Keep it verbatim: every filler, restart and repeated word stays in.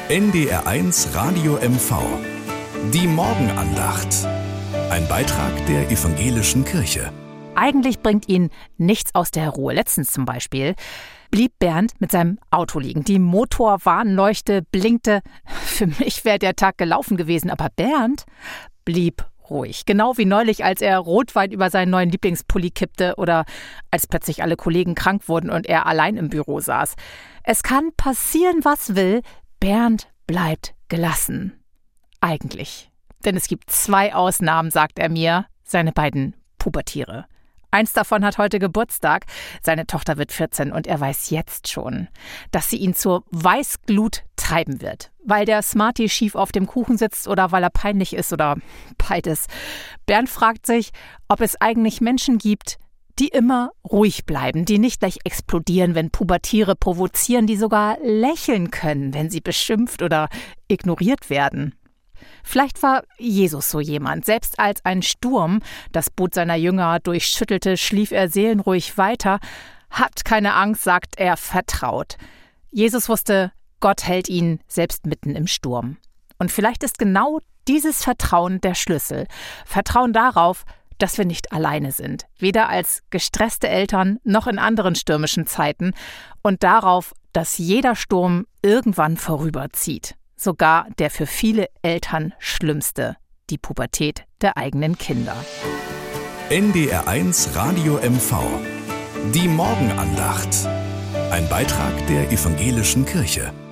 N D R eins Radio M V. Die Morgenandacht. Ein Beitrag der evangelischen Kirche. Eigentlich bringt ihn nichts aus der Ruhe. Letztens zum Beispiel blieb Bernd mit seinem Auto liegen. Die Motorwarnleuchte blinkte. Für mich wäre der Tag gelaufen gewesen, aber Bernd blieb ruhig. Genau wie neulich, als er Rotwein über seinen neuen Lieblingspulli kippte oder als plötzlich alle Kollegen krank wurden und er allein im Büro saß. Es kann passieren, was will. Bernd bleibt gelassen. Eigentlich. Denn es gibt zwei Ausnahmen, sagt er mir, seine beiden Pubertiere. Eins davon hat heute Geburtstag. Seine Tochter wird vierzehn und er weiß jetzt schon, dass sie ihn zur Weißglut treiben wird. Weil der Smarty schief auf dem Kuchen sitzt oder weil er peinlich ist oder beides. Bernd fragt sich, ob es eigentlich Menschen gibt, die immer ruhig bleiben, die nicht gleich explodieren, wenn Pubertiere provozieren, die sogar lächeln können, wenn sie beschimpft oder ignoriert werden. Vielleicht war Jesus so jemand. Selbst als ein Sturm das Boot seiner Jünger durchschüttelte, schlief er seelenruhig weiter. Habt keine Angst, sagt er, vertraut. Jesus wusste, Gott hält ihn selbst mitten im Sturm. Und vielleicht ist genau dieses Vertrauen der Schlüssel. Vertrauen darauf, dass wir nicht alleine sind. Weder als gestresste Eltern noch in anderen stürmischen Zeiten. Und darauf, dass jeder Sturm irgendwann vorüberzieht. Sogar der für viele Eltern schlimmste, die Pubertät der eigenen Kinder. N D R eins Radio M V. Die Morgenandacht. Ein Beitrag der evangelischen Kirche.